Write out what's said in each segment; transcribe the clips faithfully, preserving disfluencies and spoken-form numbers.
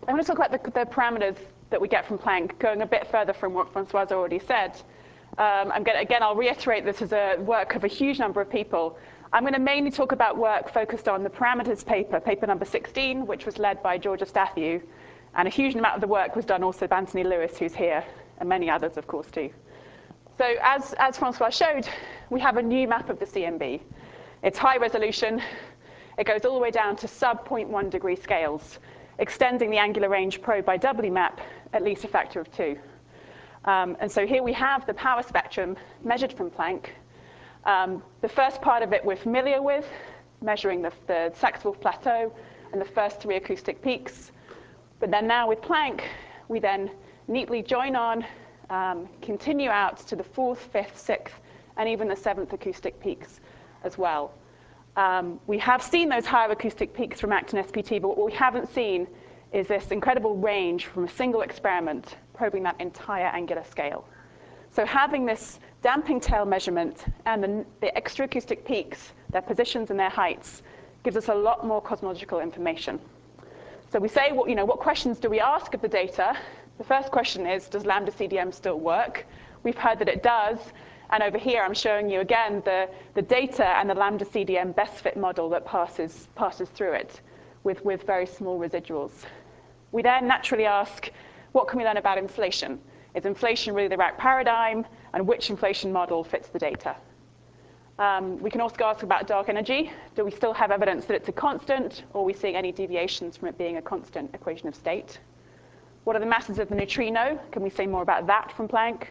I want to talk about the, the parameters that we get from Planck, going a bit further from what Francoise already said. Um, I'm gonna, again, I'll reiterate this is a work of a huge number of people. I'm going to mainly talk about work focused on the parameters paper, paper number sixteen, which was led by Georgia Stathiou. And a huge amount of the work was done also by Anthony Lewis, who's here, and many others, of course, too. So as, as Francois showed, we have a new map of the C M B. It's high resolution. It goes all the way down to sub zero point one degree scales, extending the angular range probed by W map at least a factor of two. Um, and so here we have the power spectrum measured from Planck. Um, the first part of it we're familiar with, measuring the, the Saxe-Wolf plateau and the first three acoustic peaks. But then now with Planck, we then neatly join on, um, continue out to the fourth, fifth, sixth, and even the seventh acoustic peaks as well. Um, we have seen those higher acoustic peaks from ACT and S P T, but what we haven't seen is this incredible range from a single experiment probing that entire angular scale. So having this damping tail measurement and the, the extra acoustic peaks, their positions and their heights, gives us a lot more cosmological information. So we say, what, you know, what questions do we ask of the data? The first question is, does lambda C D M still work? We've heard that it does. And over here, I'm showing you again the, the data and the lambda C D M best fit model that passes, passes through it with, with very small residuals. We then naturally ask, what can we learn about inflation? Is inflation really the right paradigm? And which inflation model fits the data? Um, we can also ask about dark energy. Do we still have evidence that it's a constant? Or are we seeing any deviations from it being a constant equation of state? What are the masses of the neutrino? Can we say more about that from Planck?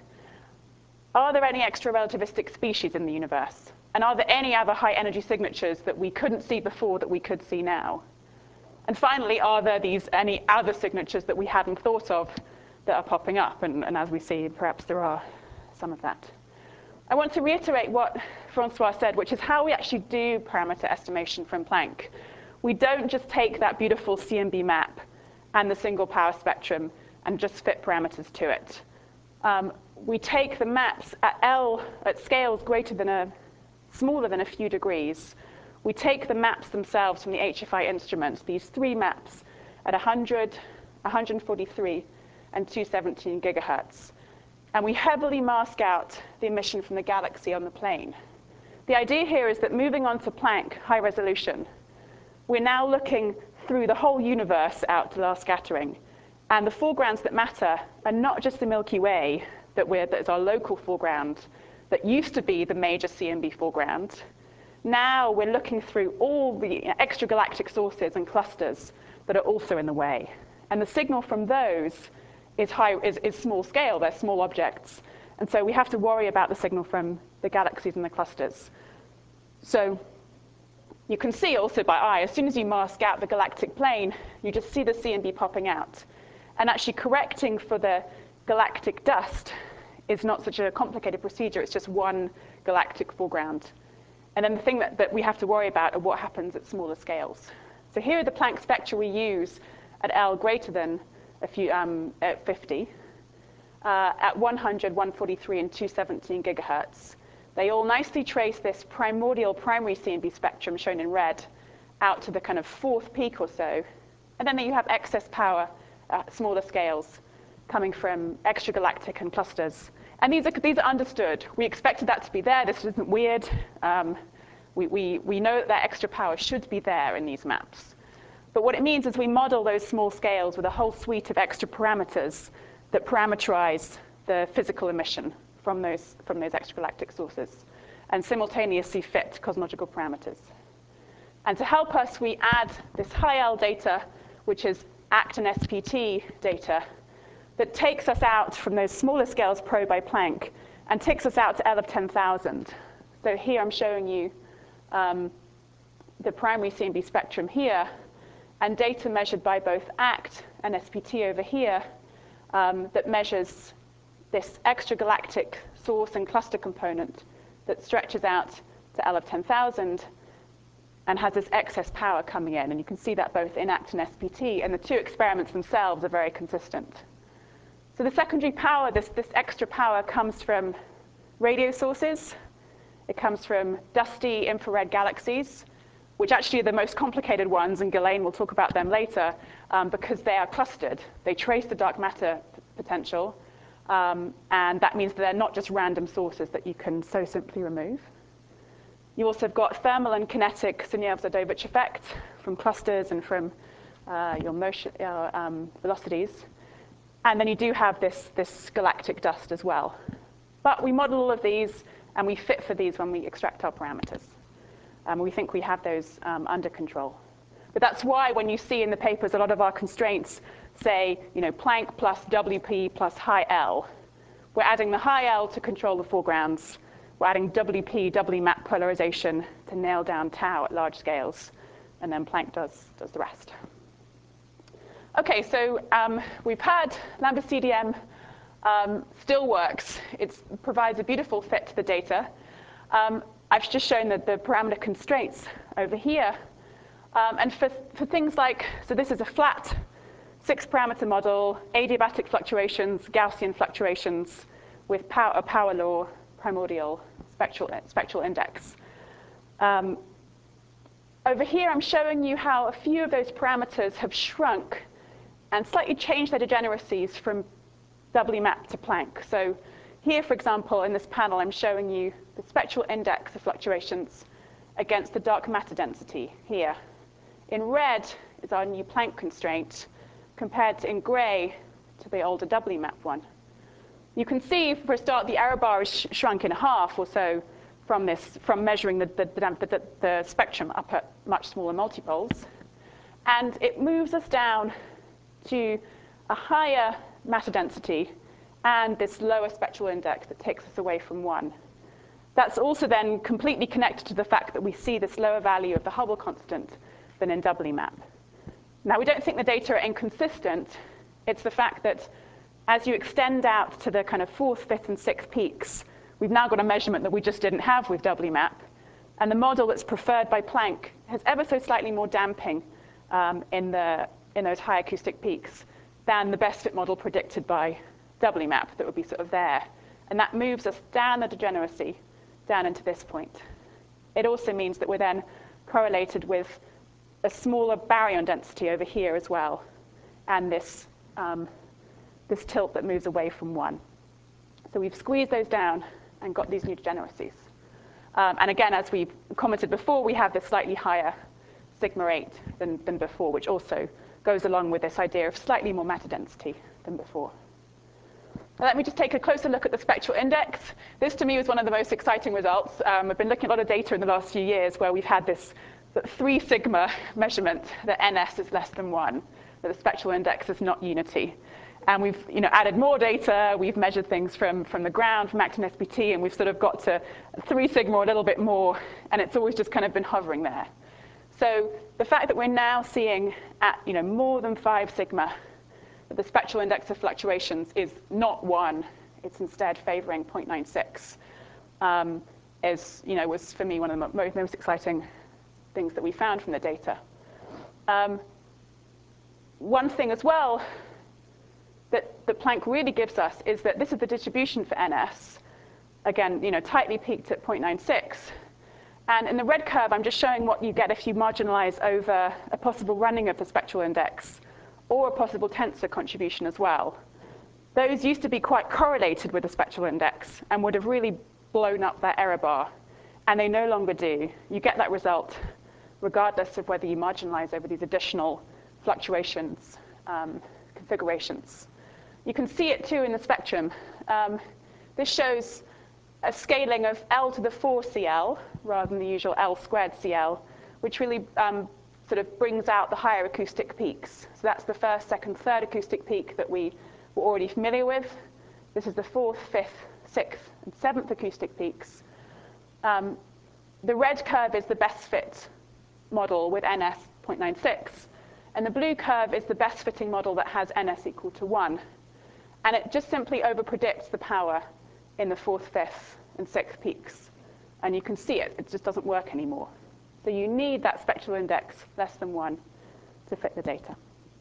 Are there any extra relativistic species in the universe? And are there any other high energy signatures that we couldn't see before that we could see now? And finally, are there these any other signatures that we hadn't thought of that are popping up? And, and as we see, perhaps there are some of that. I want to reiterate what Francois said, which is how we actually do parameter estimation from Planck. We don't just take that beautiful C M B map and the single power spectrum and just fit parameters to it. Um, we take the maps at L, at scales greater than a, smaller than a few degrees. We take the maps themselves from the H F I instruments, these three maps at one hundred, one hundred forty-three, and two hundred seventeen gigahertz. And we heavily mask out the emission from the galaxy on the plane. The idea here is that moving on to Planck, high resolution, we're now looking through the whole universe out to last scattering. And the foregrounds that matter are not just the Milky Way, that, we're, that is our local foreground, that used to be the major C M B foreground. Now we're looking through all the extragalactic sources and clusters that are also in the way. And the signal from those is, high, is, is small scale. They're small objects. And so we have to worry about the signal from the galaxies and the clusters. So you can see also by eye, as soon as you mask out the galactic plane, you just see the C M B popping out. And actually correcting for the galactic dust is not such a complicated procedure. It's just one galactic foreground. And then the thing that, that we have to worry about are what happens at smaller scales. So here are the Planck spectra we use at L greater than a few, um, at fifty, uh, at one hundred, one forty-three, and two hundred seventeen gigahertz. They all nicely trace this primordial primary C M B spectrum shown in red out to the kind of fourth peak or so. And then you have excess power at smaller scales coming from extragalactic and clusters. And these are, these are understood. We expected that to be there. This isn't weird. Um, we, we, we know that that extra power should be there in these maps. But what it means is we model those small scales with a whole suite of extra parameters that parameterize the physical emission from those, from those extragalactic sources and simultaneously fit cosmological parameters. And to help us, we add this high L data, which is ACT and S P T data, that takes us out from those smaller scales probed by Planck and takes us out to L of ten thousand. So here I'm showing you um, the primary C M B spectrum here, and data measured by both ACT and S P T over here um, that measures this extragalactic source and cluster component that stretches out to L of ten thousand and has this excess power coming in. And you can see that both in ACT and S P T, and the two experiments themselves are very consistent. So the secondary power, this, this extra power, comes from radio sources. It comes from dusty infrared galaxies. which actually are the most complicated ones, and Ghislaine will talk about them later, um, because they are clustered. They trace the dark matter potential, um, and that means that they're not just random sources that you can so simply remove. You also have got thermal and kinetic Sunyaev-Zadovich effect from clusters and from uh, your motion, uh, um, velocities. And then you do have this, this galactic dust as well. But we model all of these, and we fit for these when we extract our parameters. Um, we think we have those um, under control. But that's why when you see in the papers a lot of our constraints say, you know, Planck plus W P plus high L. We're adding the high L to control the foregrounds. We're adding W P, W map polarization to nail down tau at large scales. And then Planck does, does the rest. OK, so um, we've heard Lambda C D M um, still works. It provides a beautiful fit to the data. Um, I've just shown that the parameter constraints over here. Um, and for, for things like, so this is a flat six-parameter model, adiabatic fluctuations, Gaussian fluctuations with power, a power law primordial spectral, spectral index. Um, over here, I'm showing you how a few of those parameters have shrunk and slightly changed their degeneracies from W map to Planck. So here, for example, in this panel, I'm showing you the spectral index of fluctuations against the dark matter density here. In red is our new Planck constraint, compared to in gray to the older W map one. You can see, for a start, the error bar is sh shrunk in half or so from this, from measuring the, the, the, the, the spectrum up at much smaller multipoles. And it moves us down to a higher matter density and this lower spectral index that takes us away from one. That's also then completely connected to the fact that we see this lower value of the Hubble constant than in W map. Now, we don't think the data are inconsistent. It's the fact that as you extend out to the kind of fourth, fifth, and sixth peaks, we've now got a measurement that we just didn't have with W map. And the model that's preferred by Planck has ever so slightly more damping um, in, the, in those high acoustic peaks than the best fit model predicted by W map that would be sort of there. And that moves us down the degeneracy, down into this point. It also means that we're then correlated with a smaller baryon density over here as well, and this, um, this tilt that moves away from one. So we've squeezed those down and got these new degeneracies. Um, and again, as we commented before, we have this slightly higher sigma eight than, than before, which also goes along with this idea of slightly more matter density than before. Now, let me just take a closer look at the spectral index. This, to me, was one of the most exciting results. Um, I've been looking at a lot of data in the last few years where we've had this three sigma measurement that N S is less than one, that the spectral index is not unity. And we've you know, added more data. We've measured things from, from the ground, from Actin S P T, and we've sort of got to three sigma or a little bit more, and it's always just kind of been hovering there. So the fact that we're now seeing at you know, more than five sigma, that the spectral index of fluctuations is not one, it's instead favoring zero point nine six, um, is, you know, was for me one of the most, most exciting things that we found from the data. Um, one thing as well that, that Planck really gives us is that this is the distribution for N S. Again, you know, tightly peaked at zero point nine six. And in the red curve, I'm just showing what you get if you marginalize over a possible running of the spectral index or a possible tensor contribution as well. Those used to be quite correlated with the spectral index and would have really blown up that error bar. And they no longer do. You get that result regardless of whether you marginalize over these additional fluctuations, um, configurations. You can see it too in the spectrum. Um, this shows a scaling of L to the four C L rather than the usual L squared C L, which really um, sort of brings out the higher acoustic peaks. So that's the first, second, third acoustic peak that we were already familiar with. This is the fourth, fifth, sixth, and seventh acoustic peaks. Um, the red curve is the best fit model with N S zero point nine six. And the blue curve is the best fitting model that has N S equal to one. And it just simply overpredicts the power in the fourth, fifth, and sixth peaks. And you can see it. It just doesn't work anymore. So you need that spectral index less than one to fit the data.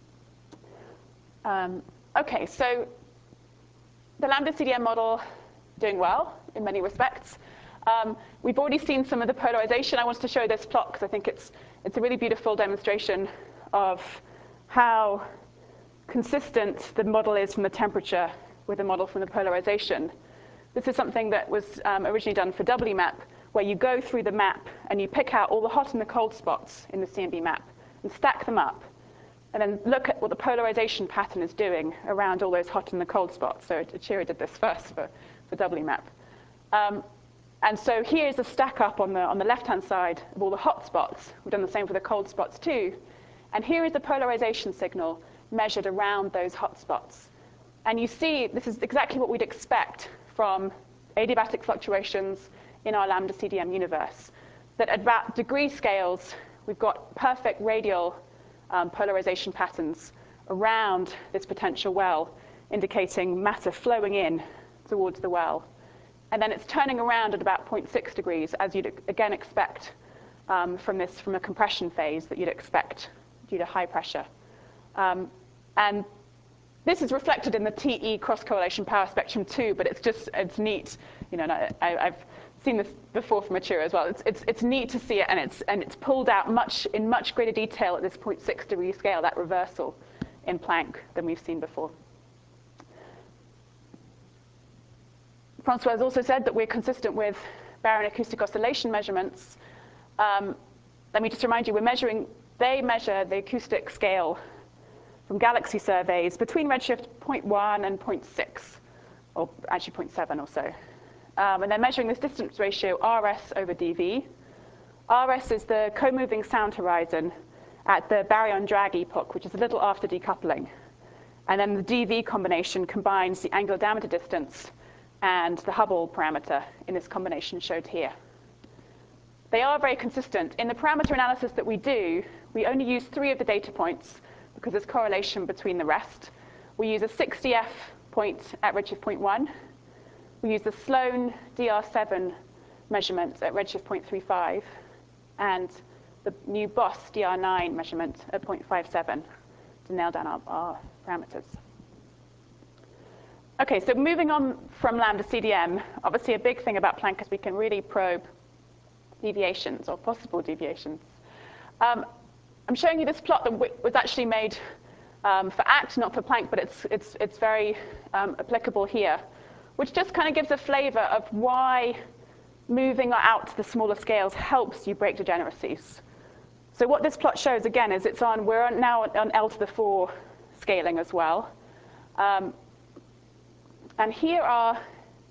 Um, OK, so the Lambda C D M model doing well in many respects. Um, we've already seen some of the polarization. I wanted to show this plot because I think it's, it's a really beautiful demonstration of how consistent the model is from the temperature with the model from the polarization. This is something that was um, originally done for W map, where you go through the map and you pick out all the hot and the cold spots in the C M B map and stack them up, and then look at what the polarization pattern is doing around all those hot and the cold spots. So Achira did this first for, for W map. Um, and so here's a stack up on the, on the left-hand side of all the hot spots. We've done the same for the cold spots too. And here is the polarization signal measured around those hot spots. And you see, this is exactly what we'd expect from adiabatic fluctuations in our lambda C D M universe, that at about degree scales, we've got perfect radial um, polarization patterns around this potential well, indicating matter flowing in towards the well. And then it's turning around at about zero point six degrees, as you'd again expect um, from this, from a compression phase that you'd expect due to high pressure. Um, and this is reflected in the T E cross-correlation power spectrum too, but it's just, it's neat. You know, and I, I've seen this before from Achira as well. It's, it's, it's neat to see it, and it's, and it's pulled out much, in much greater detail at this zero point six degree scale, that reversal in Planck than we've seen before. Francois has also said that we're consistent with baryon acoustic oscillation measurements. Um, let me just remind you, we're measuring, they measure the acoustic scale from galaxy surveys between redshift zero point one and zero point six, or actually zero point seven or so. Um, and they're measuring this distance ratio, R S over D V. R S is the co-moving sound horizon at the baryon drag epoch, which is a little after decoupling. And then the D V combination combines the angular diameter distance and the Hubble parameter in this combination showed here. They are very consistent. In the parameter analysis that we do, we only use three of the data points because there's correlation between the rest. We use a sixty F point at redshift zero point one. We use the Sloan D R seven measurement at redshift zero point three five, and the new BOSS D R nine measurement at zero point five seven to nail down our, our parameters. Okay, so moving on from lambda C D M, obviously a big thing about Planck is we can really probe deviations or possible deviations. Um, I'm showing you this plot that was actually made um, for A C T, not for Planck, but it's, it's, it's very um, applicable here, which just kind of gives a flavor of why moving out to the smaller scales helps you break degeneracies. So what this plot shows, again, is it's on, we're on now on L to the four scaling as well. Um, and here are,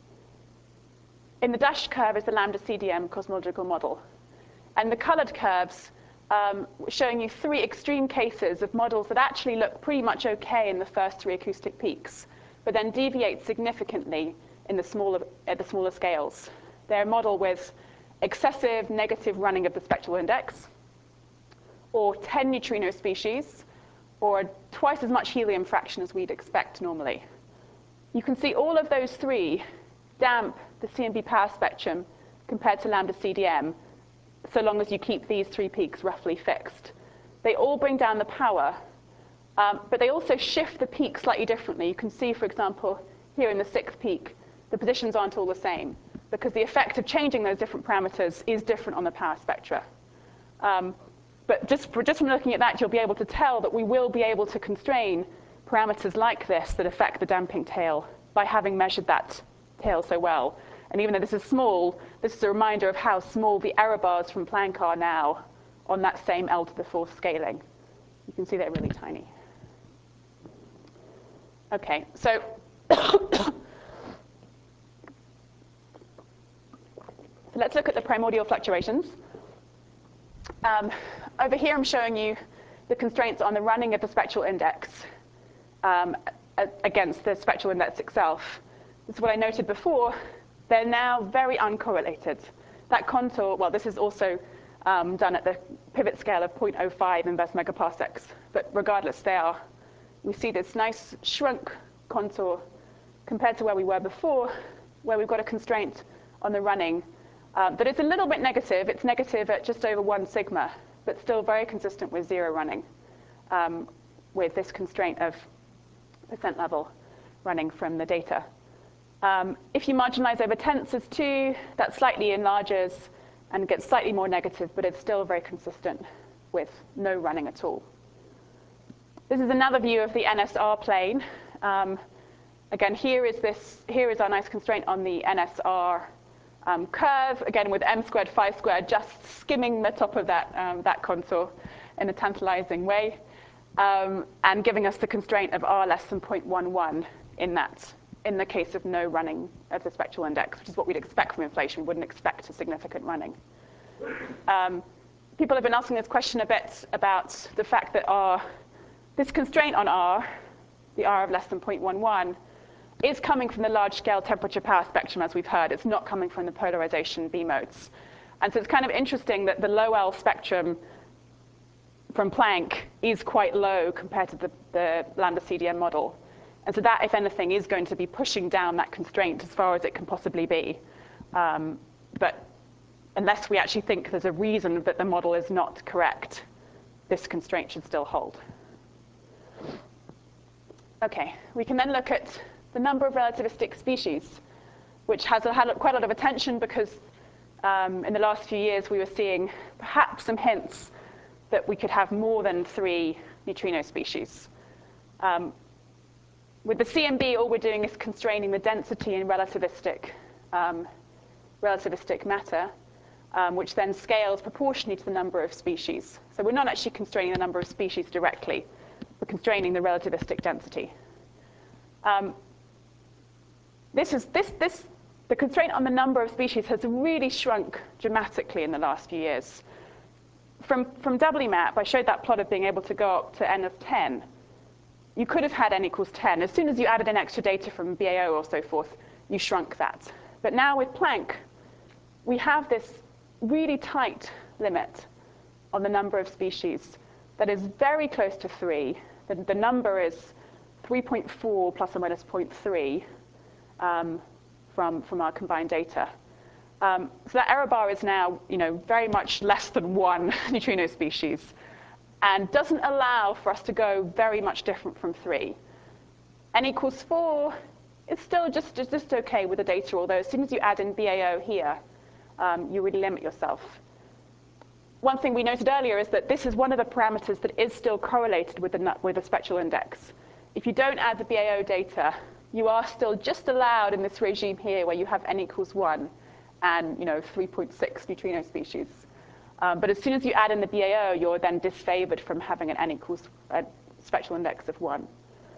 in the dashed curve is the lambda C D M cosmological model. And the colored curves um, showing you three extreme cases of models that actually look pretty much okay in the first three acoustic peaks, but then deviate significantly in the smaller, at the smaller scales. They're a model with excessive negative running of the spectral index, or ten neutrino species, or twice as much helium fraction as we'd expect normally. You can see all of those three damp the C M B power spectrum compared to lambda C D M, so long as you keep these three peaks roughly fixed. They all bring down the power, um, but they also shift the peak slightly differently. You can see, for example, here in the sixth peak, the positions aren't all the same, because the effect of changing those different parameters is different on the power spectra. Um, but just, for, just from looking at that, you'll be able to tell that we will be able to constrain parameters like this that affect the damping tail by having measured that tail so well. And even though this is small, this is a reminder of how small the error bars from Planck are now on that same L to the fourth scaling. You can see they're really tiny. Okay, so so let's look at the primordial fluctuations. Um, over here, I'm showing you the constraints on the running of the spectral index um, against the spectral index itself. This is what I noted before. They're now very uncorrelated. That contour, well, this is also um, done at the pivot scale of zero point zero five inverse megaparsecs. But regardless, they are. We see this nice shrunk contour compared to where we were before, where we've got a constraint on the running. Um, but it's a little bit negative. It's negative at just over one sigma, but still very consistent with zero running, um, with this constraint of percent level running from the data. Um, if you marginalize over tensors too, that slightly enlarges and gets slightly more negative, but it's still very consistent with no running at all. This is another view of the N S R plane. Um, again, here is, this, here is our nice constraint on the N S R um, curve, again with m squared, phi squared, just skimming the top of that, um, that contour in a tantalizing way, um, and giving us the constraint of r less than zero point one one in that, in the case of no running of the spectral index, which is what we'd expect from inflation. We wouldn't expect a significant running. Um, people have been asking this question a bit about the fact that R, this constraint on R, the R of less than zero point one one, is coming from the large-scale temperature power spectrum, as we've heard. It's not coming from the polarization B modes. And so it's kind of interesting that the low L spectrum from Planck is quite low compared to the, the lambda C D M model. And so that, if anything, is going to be pushing down that constraint as far as it can possibly be. Um, but unless we actually think there's a reason that the model is not correct, this constraint should still hold. OK, we can then look at the number of relativistic species, which has had quite a lot of attention because um, in the last few years we were seeing perhaps some hints that we could have more than three neutrino species. Um, with the C M B, all we're doing is constraining the density in relativistic, um, relativistic matter, um, which then scales proportionally to the number of species. So we're not actually constraining the number of species directly. We're constraining the relativistic density. Um, this is, this, this, the constraint on the number of species has really shrunk dramatically in the last few years. From, from W map, I showed that plot of being able to go up to n of ten. You could have had n equals ten. As soon as you added in extra data from B A O or so forth, you shrunk that. But now with Planck, we have this really tight limit on the number of species that is very close to three. The, the number is three point four plus or minus zero point three um, from, from our combined data. Um, so that error bar is now, you know, very much less than one neutrino species, and doesn't allow for us to go very much different from three. N equals four is still just, just, just OK with the data, although as soon as you add in B A O here, um, you really limit yourself. One thing we noted earlier is that this is one of the parameters that is still correlated with the, with the spectral index. If you don't add the B A O data, you are still just allowed in this regime here where you have n equals one and, you know, three point six neutrino species. Um, but as soon as you add in the B A O, you're then disfavored from having an n equals a spectral index of one.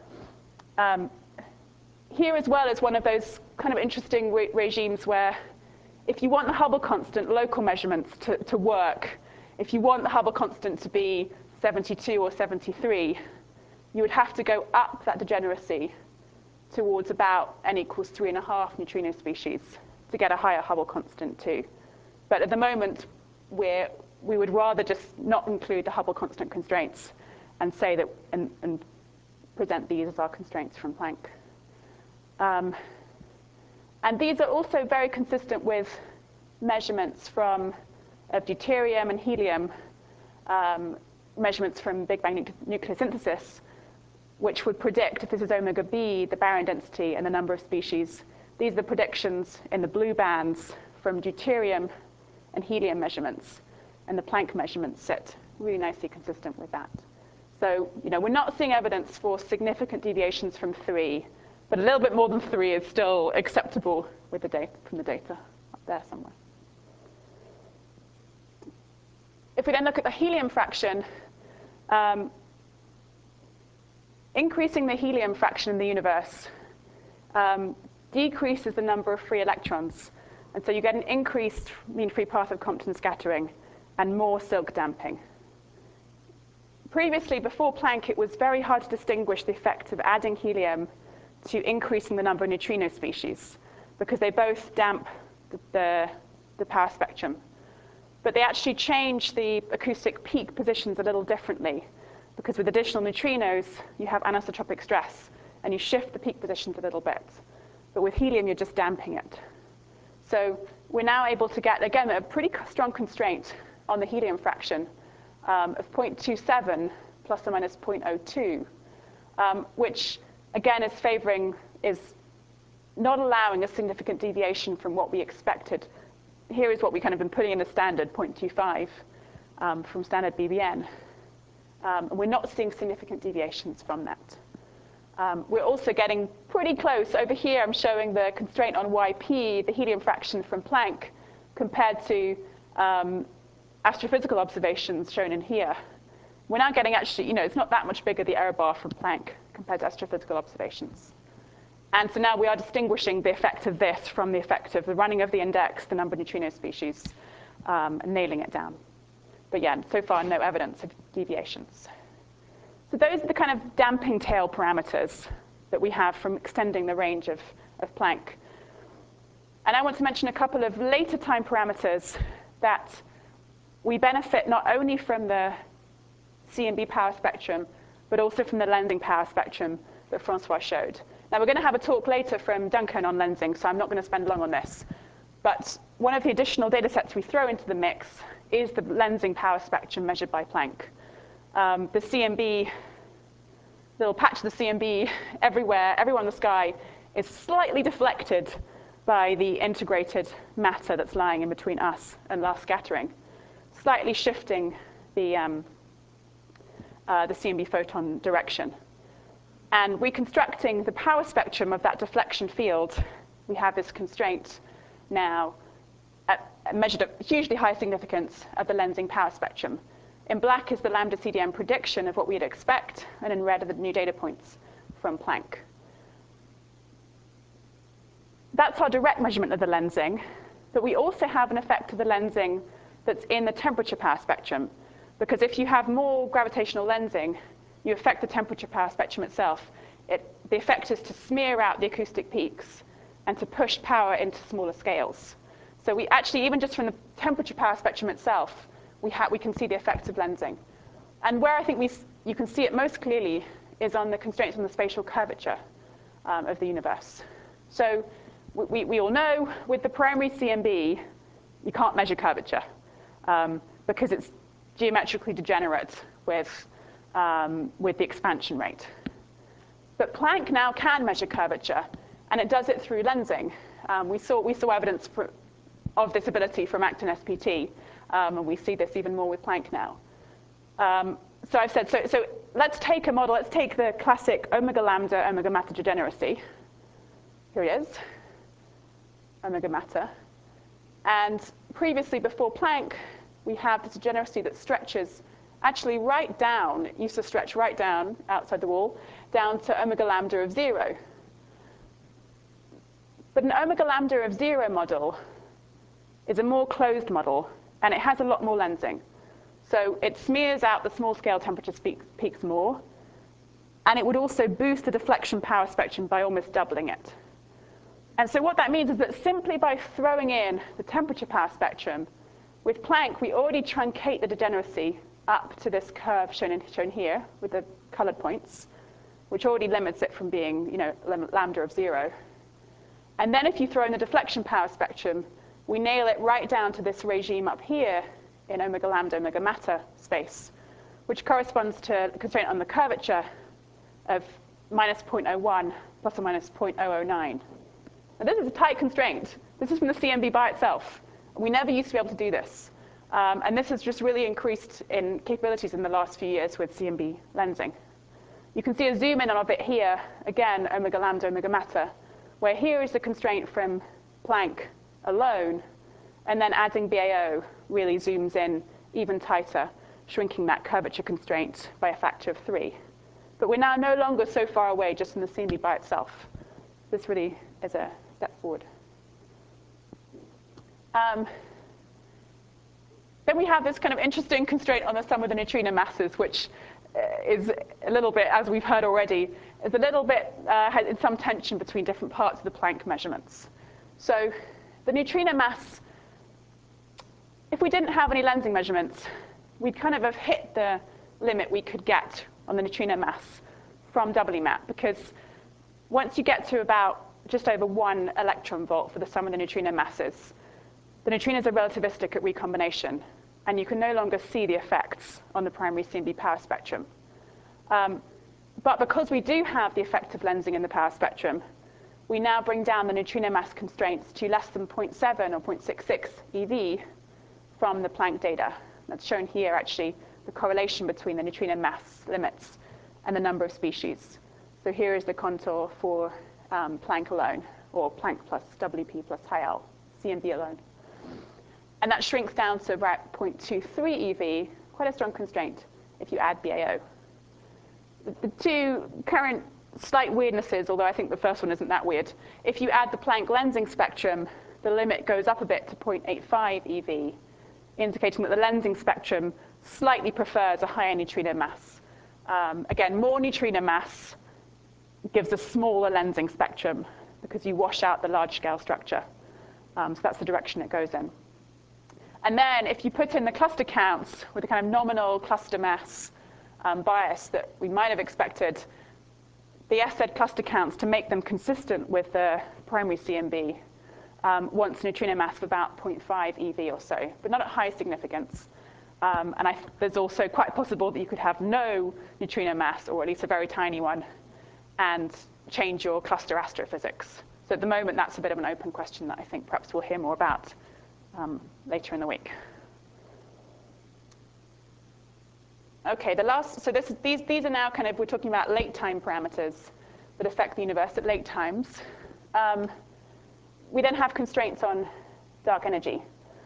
Um, here as well is one of those kind of interesting re regimes where if you want the Hubble constant local measurements to, to work, if you want the Hubble constant to be seventy-two or seventy-three, you would have to go up that degeneracy towards about n equals three and a half neutrino species to get a higher Hubble constant too. But at the moment, we're, we would rather just not include the Hubble constant constraints and say that, and, and present these as our constraints from Planck. Um, and these are also very consistent with measurements from of deuterium and helium, um, measurements from Big Bang nu nucleosynthesis, which would predict, if this is omega B, the baryon density and the number of species. These are the predictions in the blue bands from deuterium and helium measurements, and the Planck measurements sit really nicely consistent with that. So, you know, we're not seeing evidence for significant deviations from three, but a little bit more than three is still acceptable with the data, from the data up there somewhere. If we then look at the helium fraction, um, increasing the helium fraction in the universe um, decreases the number of free electrons. And so you get an increased mean free path of Compton scattering and more Silk damping. Previously, before Planck, it was very hard to distinguish the effect of adding helium to increasing the number of neutrino species, because they both damp the, the, the power spectrum. But they actually change the acoustic peak positions a little differently, because with additional neutrinos, you have anisotropic stress, and you shift the peak positions a little bit. But with helium, you're just damping it. So we're now able to get, again, a pretty strong constraint on the helium fraction um, of zero point two seven plus or minus zero point zero two, um, which, again, is favoring, is not allowing a significant deviation from what we expected. Here is what we kind of been putting in the standard, zero point two five, um, from standard B B N. Um, and we're not seeing significant deviations from that. Um, we're also getting pretty close. Over here, I'm showing the constraint on Y P, the helium fraction from Planck, compared to um, astrophysical observations shown in here. We're now getting actually, you know, it's not that much bigger, the error bar from Planck, compared to astrophysical observations. And so now we are distinguishing the effect of this from the effect of the running of the index, the number of neutrino species, um, and nailing it down. But yeah, so far, no evidence of deviations. So those are the kind of damping tail parameters that we have from extending the range of, of Planck. And I want to mention a couple of later time parameters that we benefit not only from the C M B power spectrum, but also from the lensing power spectrum that Francois showed. Now, we're going to have a talk later from Duncan on lensing, so I'm not going to spend long on this. But one of the additional data sets we throw into the mix is the lensing power spectrum measured by Planck. Um, the C M B, little patch of the C M B everywhere, everywhere in the sky, is slightly deflected by the integrated matter that's lying in between us and last scattering, slightly shifting the, um, uh, the C M B photon direction. And reconstructing the power spectrum of that deflection field, we have this constraint now at, measured at hugely high significance of the lensing power spectrum. In black is the lambda C D M prediction of what we'd expect, and in red are the new data points from Planck. That's our direct measurement of the lensing, but we also have an effect of the lensing that's in the temperature power spectrum, because if you have more gravitational lensing, you affect the temperature power spectrum itself. It, the effect is to smear out the acoustic peaks and to push power into smaller scales. So we actually, even just from the temperature power spectrum itself, we, ha we can see the effects of lensing. And where I think we, you can see it most clearly is on the constraints on the spatial curvature um, of the universe. So we, we all know with the primary C M B, you can't measure curvature um, because it's geometrically degenerate with Um, with the expansion rate. But Planck now can measure curvature, and it does it through lensing. Um, we, saw, we saw evidence for, of this ability from Actin S P T, um, and we see this even more with Planck now. Um, so I've said, so, so let's take a model, let's take the classic omega lambda, omega matter degeneracy. Here it is, omega matter. And previously, before Planck, we have this degeneracy that stretches actually right down, it used to stretch right down outside the wall, down to omega lambda of zero. But an omega lambda of zero model is a more closed model, and it has a lot more lensing. So it smears out the small scale temperature peaks more, and it would also boost the deflection power spectrum by almost doubling it. And so what that means is that simply by throwing in the temperature power spectrum, with Planck, we already truncate the degeneracy up to this curve shown, in, shown here with the colored points, which already limits it from being, you know, lambda of zero. And then if you throw in the deflection power spectrum, we nail it right down to this regime up here in omega lambda, omega matter space, which corresponds to the constraint on the curvature of minus zero point zero one plus or minus zero point zero zero nine. Now this is a tight constraint. This is from the C M B by itself. We never used to be able to do this. Um, and this has just really increased in capabilities in the last few years with C M B lensing. You can see a zoom in on a bit here, again, omega lambda, omega matter, where here is the constraint from Planck alone, and then adding B A O really zooms in even tighter, shrinking that curvature constraint by a factor of three. But we're now no longer so far away just from the C M B by itself. This really is a step forward. Um, Then we have this kind of interesting constraint on the sum of the neutrino masses, which is a little bit, as we've heard already, is a little bit uh, in some tension between different parts of the Planck measurements. So the neutrino mass, if we didn't have any lensing measurements, we'd kind of have hit the limit we could get on the neutrino mass from W MAP, because once you get to about just over one electron volt for the sum of the neutrino masses, the neutrinos are relativistic at recombination, and you can no longer see the effects on the primary C M B power spectrum. Um, but because we do have the effect of lensing in the power spectrum, we now bring down the neutrino mass constraints to less than zero point seven or zero point six six eV from the Planck data. That's shown here, actually, the correlation between the neutrino mass limits and the number of species. So here is the contour for um, Planck alone, or Planck plus W P plus high L, C M B alone. And that shrinks down to about zero point two three eV, quite a strong constraint if you add B A O. The, the two current slight weirdnesses, although I think the first one isn't that weird, if you add the Planck lensing spectrum, the limit goes up a bit to zero point eight five eV, indicating that the lensing spectrum slightly prefers a higher neutrino mass. Um, again, more neutrino mass gives a smaller lensing spectrum because you wash out the large-scale structure. Um, so that's the direction it goes in. And then if you put in the cluster counts with the kind of nominal cluster mass um, bias that we might have expected, the S Z cluster counts, to make them consistent with the primary C M B, um, wants neutrino mass of about zero point five eV or so, but not at high significance. Um, and I, there's also quite possible that you could have no neutrino mass, or at least a very tiny one, and change your cluster astrophysics. So at the moment, that's a bit of an open question that I think perhaps we'll hear more about um, later in the week. OK, the last, so this, these, these are now kind of, we're talking about late time parameters that affect the universe at late times. Um, we then have constraints on dark energy.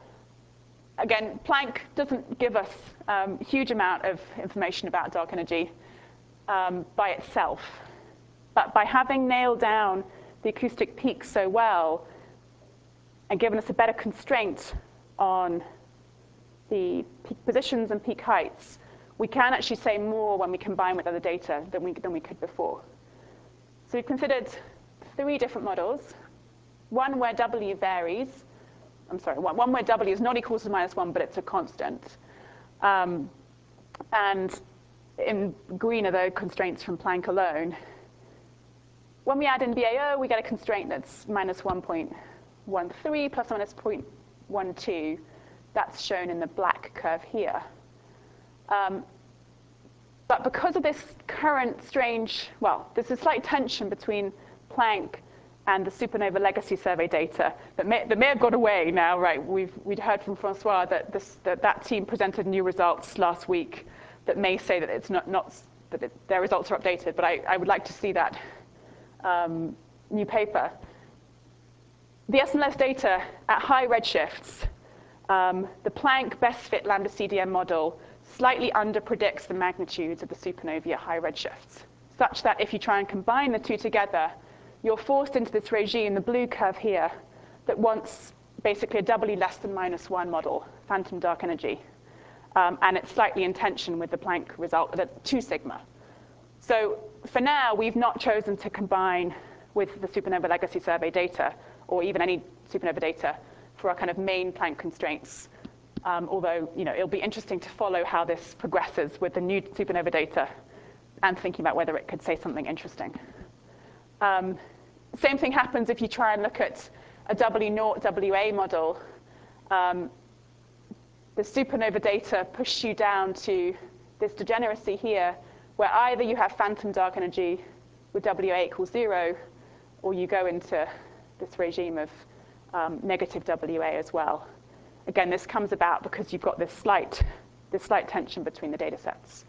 Again, Planck doesn't give us um, a huge amount of information about dark energy um, by itself. But by having nailed down the acoustic peaks so well and given us a better constraint on the peak positions and peak heights, we can actually say more when we combine with other data than we, than we could before. So we've considered three different models. One where W varies. I'm sorry, one, one where W is not equal to minus one, but it's a constant. Um, and in green are the constraints from Planck alone. When we add in B A O, we get a constraint that's minus one point one three plus or minus zero point one two. That's shown in the black curve here. Um, but because of this current strange, well, there's a slight tension between Planck and the Supernova Legacy Survey data that may, that may have got away now, right? We've we'd heard from Francois that, this, that that team presented new results last week that may say that it's not, not that it, their results are updated, but I, I would like to see that um, new paper. The S N L S data at high redshifts, um, the Planck best fit lambda C D M model slightly underpredicts the magnitudes of the supernovae at high redshifts, such that if you try and combine the two together, you're forced into this regime, the blue curve here, that wants basically a W less than minus one model, phantom dark energy. Um, and it's slightly in tension with the Planck result at two sigma. So for now, we've not chosen to combine with the Supernova Legacy Survey data, or even any supernova data, for our kind of main Planck constraints. Um, although, you know, it'll be interesting to follow how this progresses with the new supernova data and thinking about whether it could say something interesting. Um, same thing happens if you try and look at a W naught W A model. Um, the supernova data push you down to this degeneracy here, where either you have phantom dark energy with W A equals zero, or you go into this regime of um, negative W A as well. Again, this comes about because you've got this slight, this slight tension between the data sets.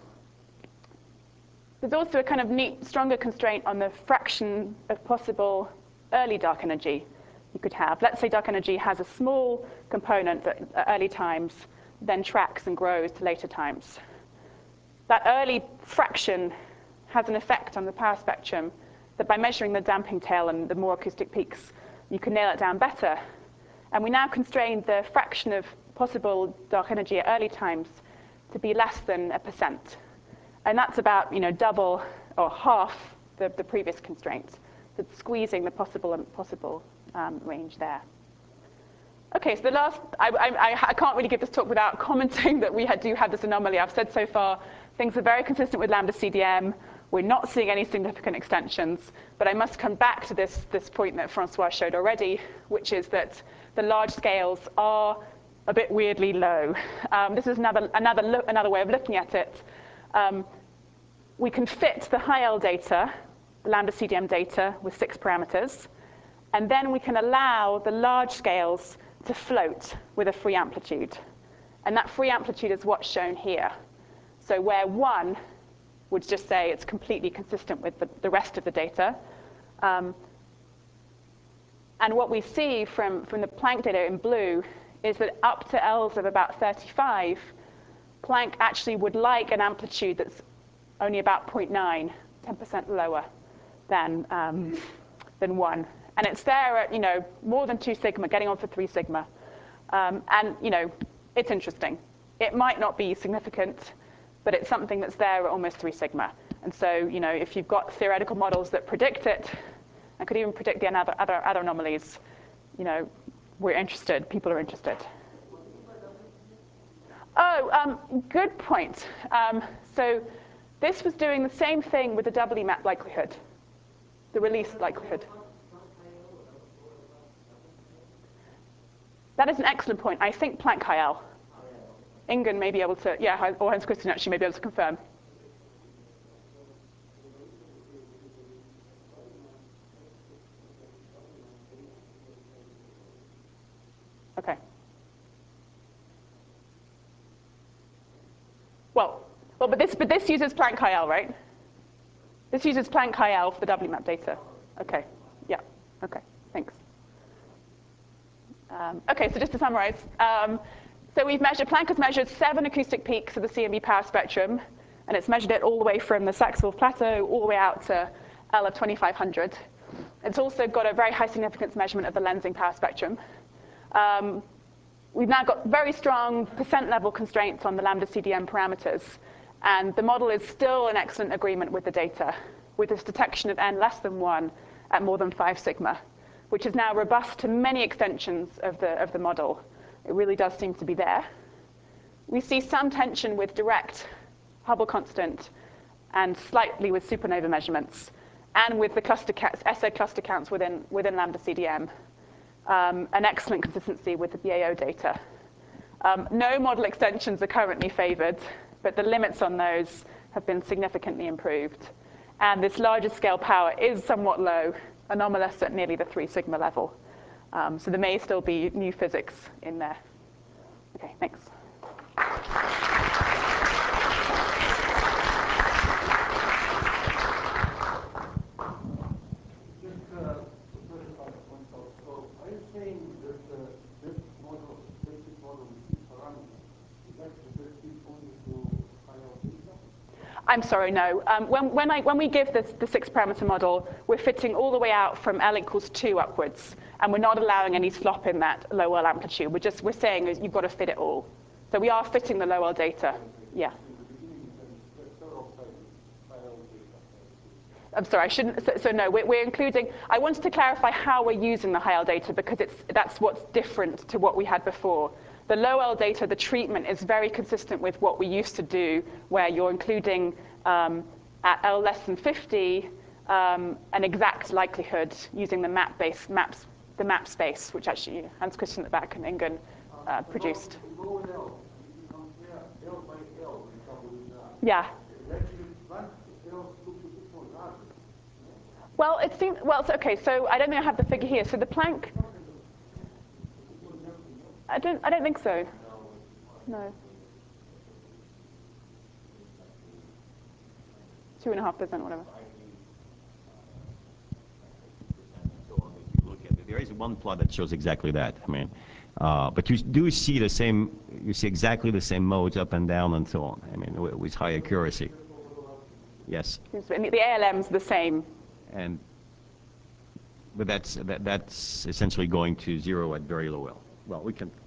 There's also a kind of neat, stronger constraint on the fraction of possible early dark energy you could have. Let's say dark energy has a small component at early times, then tracks and grows to later times. That early fraction has an effect on the power spectrum that by measuring the damping tail and the more acoustic peaks, you can nail it down better. And we now constrain the fraction of possible dark energy at early times to be less than a percent. And that's about, you know, double or half the, the previous constraint. So it's squeezing the possible and possible um, range there. OK, so the last, I, I, I can't really give this talk without commenting that we had, do have this anomaly. I've said so far, things are very consistent with lambda C D M. We're not seeing any significant extensions. But I must come back to this, this point that Francois showed already, which is that the large scales are a bit weirdly low. Um, this is another, another, look, another way of looking at it. Um, we can fit the high L data the lambda C D M data with six parameters. And then we can allow the large scales to float with a free amplitude. And that free amplitude is what's shown here. So where one would just say it's completely consistent with the, the rest of the data. Um, and what we see from, from the Planck data in blue is that up to L's of about thirty-five, Planck actually would like an amplitude that's only about zero point nine, ten percent lower than, um, than one. And it's there at, you know, more than two sigma, getting on for three sigma. Um, and, you know, it's interesting. It might not be significant, but it's something that's there at almost three sigma. And so, you know, if you've got theoretical models that predict it, and could even predict the other, other, other anomalies, you know, we're interested, people are interested. Oh, um, good point. Um, so this was doing the same thing with the doubly mapped likelihood, the release likelihood. That is an excellent point. I think Planck H L. Ingen may be able to, yeah, or Hans Christian actually may be able to confirm. Okay. Well, well, but this, but this uses Planck H L, right? This uses Planck H L for the doubly mapped data. Okay. Yeah. Okay. Thanks. Um, okay. So just to summarize, um, so we've measured, Planck has measured seven acoustic peaks of the C M B power spectrum, and it's measured it all the way from the Saxelwolf plateau all the way out to L of twenty-five hundred. It's also got a very high significance measurement of the lensing power spectrum. Um, we've now got very strong percent level constraints on the lambda C D M parameters, and the model is still in excellent agreement with the data, with this detection of n less than one at more than five sigma, which is now robust to many extensions of the, of the model. It really does seem to be there. We see some tension with direct Hubble constant and slightly with supernova measurements, and with the cluster counts, S A cluster counts within, within lambda C D M. Um, an excellent consistency with the B A O data. Um, no model extensions are currently favored, but the limits on those have been significantly improved. And this larger scale power is somewhat low, anomalous at nearly the three sigma level. Um, so there may still be new physics in there. Okay, thanks. Just uh, to clarify one thought. So are you saying that uh, this model, basic model with these parameters, is actually relative only to high-level data? I'm sorry, no. Um, when, when, I, when we give this, the six-parameter model, we're fitting all the way out from L equals two upwards, and we're not allowing any slop in that low L amplitude. We're just we're saying is you've got to fit it all. So we are fitting the low L data. Yeah. I'm sorry, I shouldn't. So, so no, we're, we're including. I wanted to clarify how we're using the high L data because it's that's what's different to what we had before. The low L data, the treatment is very consistent with what we used to do, where you're including um, at L less than fifty um, an exact likelihood using the map-based maps, the map space, which actually Hans Christian at the back and Ingen uh, produced. Low L, if you compare L by L, for example, with that, Yeah. actually, Planck L looks a bit more larger. Well, it seems. Well, so, okay. So I don't think I have the figure here. So the Planck. I don't. I don't think so. No. Two and a half percent, whatever. Look at it. There is one plot that shows exactly that. I mean, uh, but you do see the same. You see exactly the same modes up and down and so on. I mean, with, with high accuracy. Yes. And the A L M's the same. And but that's that, that's essentially going to zero at very low L. Well, we can.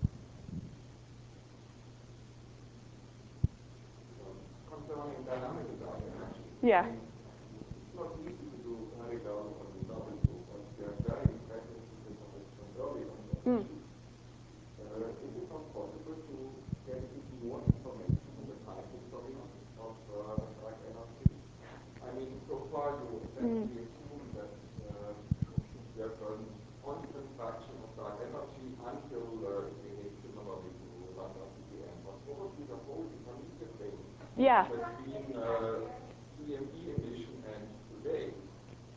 Yeah. It's not easy to do high down on the double group, but there are very impressive figures from early on the Mm. uh, Is it not possible to get even more information on the time history of uh, drug energy? I mean, so far you essentially assume that uh, there's a constant fraction of drug energy until uh, it behaves similarly to lambda C D M. But what would be the whole intermediate range Yeah. between uh, C M E emission and today?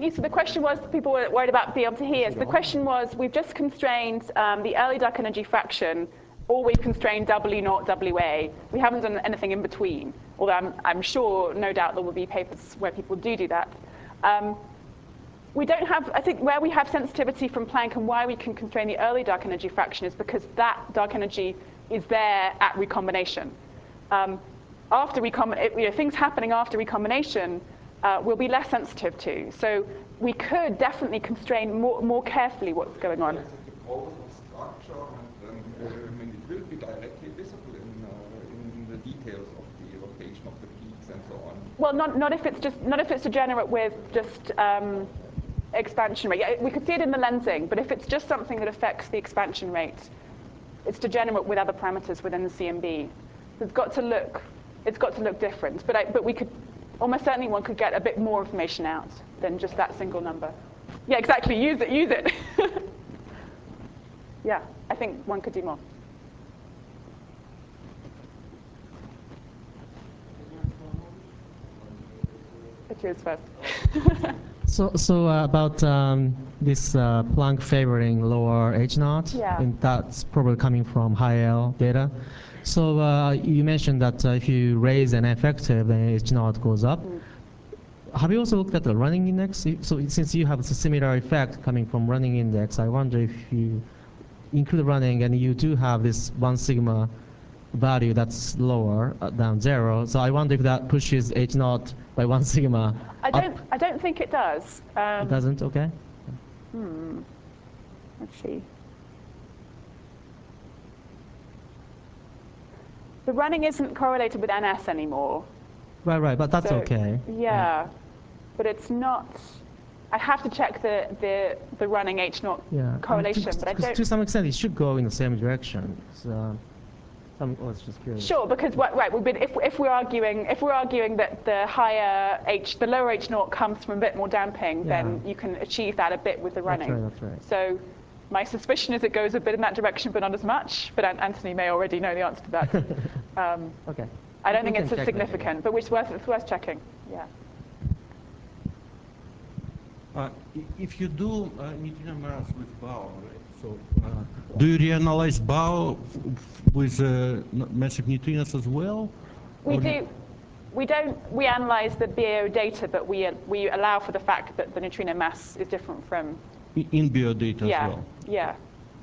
think you said the question was, people were worried about being able to hear. So the question was, we've just constrained um, the early dark energy fraction, or we've constrained W naught W A. We haven't done anything in between, although I'm, I'm sure, no doubt, there will be papers where people do do that. Um, we don't have, I think where we have sensitivity from Planck and why we can constrain the early dark energy fraction is because that dark energy is there at recombination. Um, after recombination, you know, things happening after recombination uh, will be less sensitive to. So we could definitely constrain more, more carefully what's going on. It's a cause of structure, and, and uh, I mean, it will be directly visible in, uh, in the details of the rotation of the peaks and so on. Well, not, not if it's just not if it's degenerate with just um, expansion rate. Yeah, we could see it in the lensing, but if it's just something that affects the expansion rate, it's degenerate with other parameters within the C M B. So it's got to look, it's got to look different. But I, but we could almost certainly one could get a bit more information out than just that single number. Yeah, exactly. Use it. Use it. Yeah, I think one could do more. Cheers first. So, so uh, about um, this uh, Planck favoring lower H naught, Yeah. and that's probably coming from high L data. So uh, you mentioned that uh, if you raise an effective, then H naught goes up. Mm. Have you also looked at the running index? So since you have a similar effect coming from running index, I wonder if you include running and you do have this one sigma value that's lower uh, than zero. So I wonder if that pushes H naught by one sigma. I don't. Up. I don't think it does. Um, it doesn't. Okay. Hmm. Let's see. The running isn't correlated with N S anymore. Right, right, but that's so, okay. Yeah, but it's not. I have to check the the, the running H naught yeah. correlation, to, but I don't. To some extent, it should go in the same direction. So, some, oh, it's just curious. Sure, because what, right, we've been, if if we're arguing if we're arguing that the higher H, the lower H naught comes from a bit more damping, yeah. then you can achieve that a bit with the running. That's right. That's right. So. My suspicion is it goes a bit in that direction, but not as much. But Anthony may already know the answer to that. Um, okay. I don't we think it's as significant, that, but it's worth, it's worth checking. Yeah. Uh, if you do uh, neutrino mass with Bow, right? So, uh, do you reanalyze Bow with uh, massive neutrinos as well? We do. We don't. We analyze the B A O data, but we uh, we allow for the fact that the neutrino mass is different from. In B A O data yeah, as well. Yeah.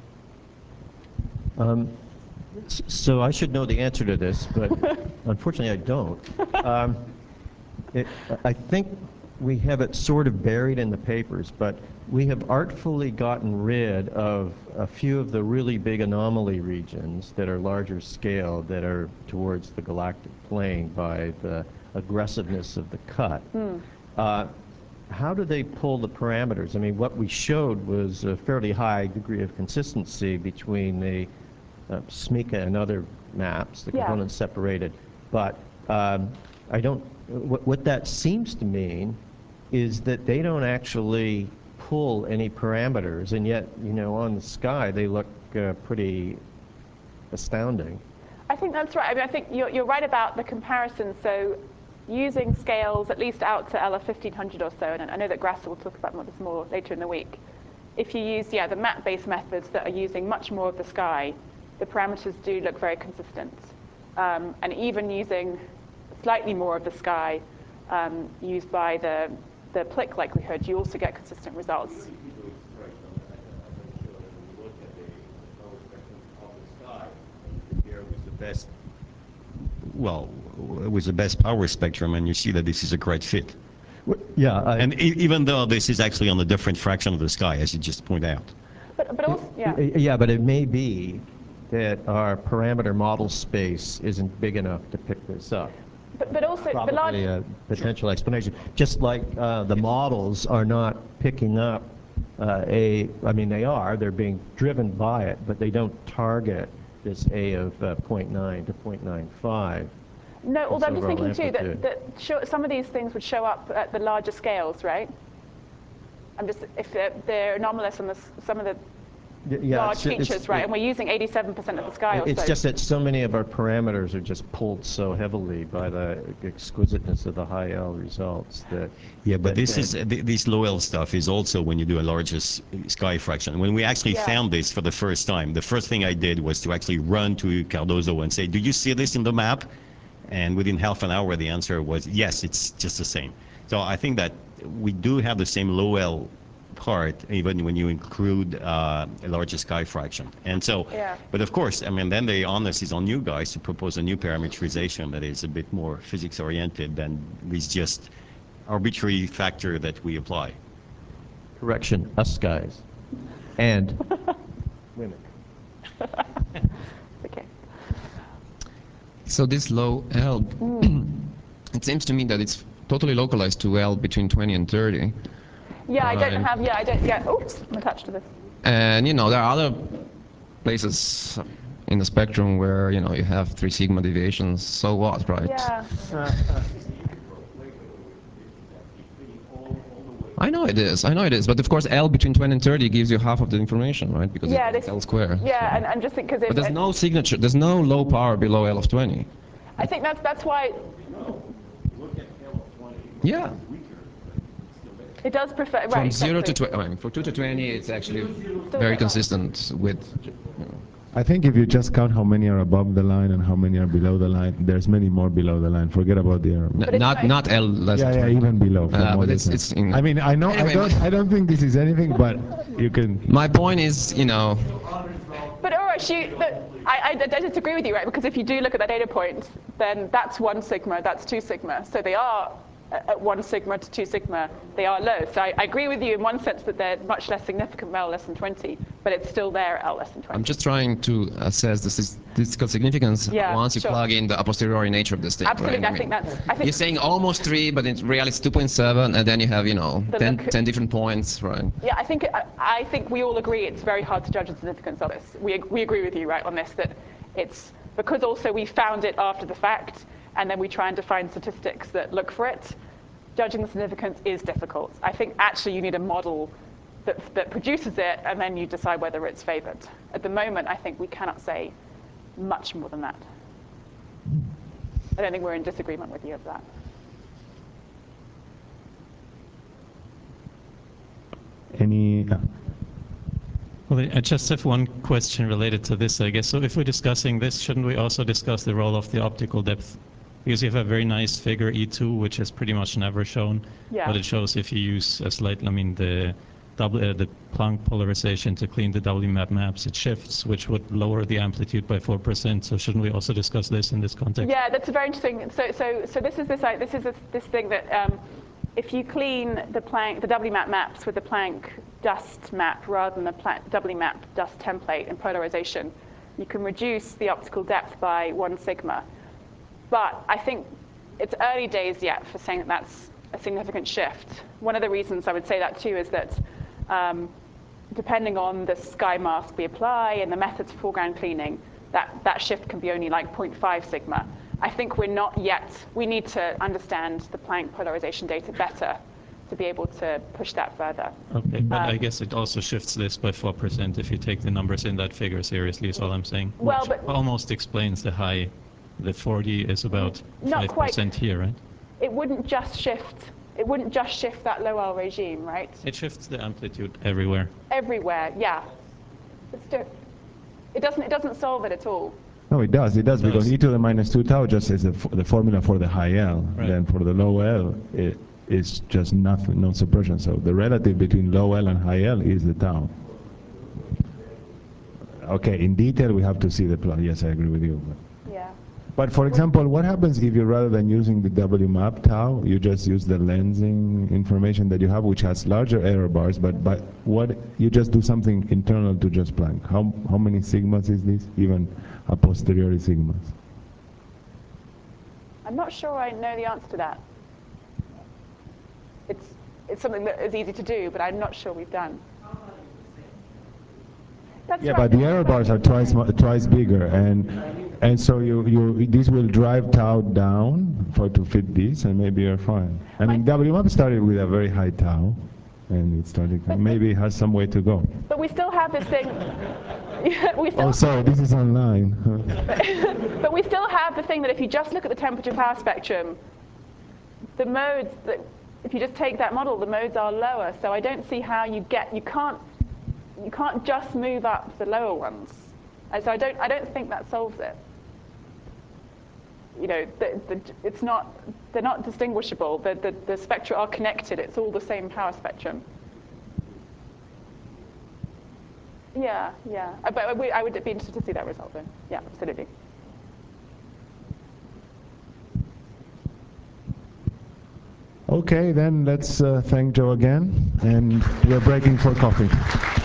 Um, so I should know the answer to this, but unfortunately I don't. Um, it, I think we have it sort of buried in the papers, but we have artfully gotten rid of a few of the really big anomaly regions that are larger scale, that are towards the galactic plane by the aggressiveness of the cut. Mm. Uh, How do they pull the parameters? I mean, what we showed was a fairly high degree of consistency between the uh, S M I C A and other maps, the yeah. components separated. But um, I don't, what, what that seems to mean is that they don't actually pull any parameters, and yet, you know, on the sky, they look uh, pretty astounding. I think that's right. I mean, I think you're, you're right about the comparison. So using scales at least out to L F fifteen hundred or so, and I know that Grasser will talk about this more later in the week. If you use yeah, the map-based methods that are using much more of the sky, the parameters do look very consistent. Um, and even using slightly more of the sky um, used by the, the Plick likelihood, you also get consistent results. Best, well, it was the best power spectrum, and you see that this is a great fit. Yeah, I, and e even though this is actually on a different fraction of the sky, as you just point out. But, but also, yeah. Yeah, but it may be that our parameter model space isn't big enough to pick this up. But, but also, probably the large a potential explanation. Just like uh, the models are not picking up uh, a, I mean, they are, they're being driven by it, but they don't target this A of uh, zero point nine to zero point nine five. No, although I'm just thinking too that, that show, some of these things would show up at the larger scales, right? I'm just, if they're, they're anomalous on the, some of the Y- yeah, large it's- it's- features, right? it- And we're using eighty-seven percent of the sky or It's so. just that so many of our parameters are just pulled so heavily by the exquisiteness of the high L results that. Yeah, but that- this that- is th- this low L stuff is also when you do a larger s- sky fraction. When we actually Yeah. found this for the first time, the first thing I did was to actually run to Cardozo and say, "Do you see this in the map?" And within half an hour, the answer was yes. It's just the same. So I think that we do have the same low L part, even when you include uh, a larger sky fraction. And so, Yeah. but of course, I mean, then the onus is on you guys to propose a new parameterization that is a bit more physics oriented than this just arbitrary factor that we apply. Correction, us guys. And women. Okay. So this low L, it seems to me that it's totally localized to L between twenty and thirty. Yeah, I don't Right. have, yeah, I don't, yeah, oops, I'm attached to this. And, you know, there are other places in the spectrum where, you know, you have three sigma deviations. So what, right? Yeah, I know it is. I know it is. But of course, L between twenty and thirty gives you half of the information, right? Because yeah, it's this, L square. yeah, and, and just because But there's no signature. There's no low power below L of twenty. I think that's, that's why Yeah. it does prefer, right, From zero to exactly. twenty. I mean, from two to twenty, it's actually Still very quite consistent with. I think if you just count how many are above the line and how many are below the line, there's many more below the line. Forget about the error. N- it's not like- not L less Yeah, than yeah, twenty. even below. for Uh, more but it's- than- it's in- I mean, I know, Anyway, I don't, I don't think this is anything, but you can. My point is, you know, But Orosh, you, but I, I, I disagree with you, right? Because if you do look at that data point, then that's one sigma, that's two sigma. So they are at at one sigma to two sigma, they are low. So I, I agree with you in one sense that they're much less significant L less than twenty, but it's still there at L less than twenty. I'm just trying to assess the statistical significance Yeah, once you sure. plug in the a posteriori nature of this thing. Absolutely, right? I think that's, I think, You're saying almost three, but in reality it's two point seven, and then you have, you know, The ten, look at- ten different points, right? yeah, I think, I, I think we all agree it's very hard to judge the significance of this. We, we agree with you, right, on this, that it's, because also we found it after the fact, and then we try and define statistics that look for it, judging the significance is difficult. I think actually you need a model that, that produces it, and then you decide whether it's favored. At the moment, I think we cannot say much more than that. I don't think we're in disagreement with you of that. Any, uh, Well, I just have one question related to this, I guess. So if we're discussing this, shouldn't we also discuss the role of the optical depth? Because you have a very nice figure, E two, which is pretty much never shown. Yeah. But it shows if you use a slight, I mean, the double, uh, the Planck polarization to clean the W map maps, it shifts, which would lower the amplitude by four percent. So shouldn't we also discuss this in this context? Yeah, that's very interesting. So, so, so this is this like, this is this, this thing that um, if you clean the Planck, the W map maps with the Planck dust map rather than the Planck W map dust template and polarization, you can reduce the optical depth by one sigma. But I think it's early days yet for saying that that's a significant shift. One of the reasons I would say that too is that um, depending on the sky mask we apply and the methods of foreground cleaning, that, that shift can be only like zero point five sigma. I think we're not yet, we need to understand the Planck polarization data better to be able to push that further. Okay, but I Um, guess it also shifts this by four percent if you take the numbers in that figure seriously, is all I'm saying. Well, which but- almost explains the high, the forty is about Not five quite. percent here, right? It wouldn't just shift, it wouldn't just shift that low L regime, right? It shifts the amplitude everywhere. Everywhere, yeah. It's do- it doesn't, it doesn't solve it at all. no, it does, it does, It because does. e to the minus two tau just is the, f- the formula for the high L. Right. Then for the low L, it is just nothing, no suppression. So the relative between low L and high L is the tau. Okay, in detail we have to see the plot. Yes, I agree with you. But, Yeah. but for example, what happens if you, rather than using the W map tau, you just use the lensing information that you have, which has larger error bars, but but what you just do something internal to just Planck? How how many sigmas is this? Even a posteriori sigmas. I'm not sure I know the answer to that. It's, it's something that is easy to do, but I'm not sure we've done. That's Yeah, right. but the error bars are twice mu- twice bigger, and and so you you this will drive tau down for to fit this, and maybe you're fine. I mean, W map started with a very high tau, and it started, maybe it has some way to go. But we still have this thing. we still Oh, sorry, this is online. But we still have the thing that if you just look at the temperature power spectrum, the modes that, if you just take that model, the modes are lower. So I don't see how you get, you can't, you can't just move up the lower ones. And so I don't, I don't think that solves it. You know, the, the, it's not, they're not distinguishable. The, the, the spectra are connected. It's all the same power spectrum. Yeah, yeah. Uh, But we, I would be interested to see that result then. Yeah, absolutely. Okay, then let's uh, thank Joe again, and we're breaking for coffee.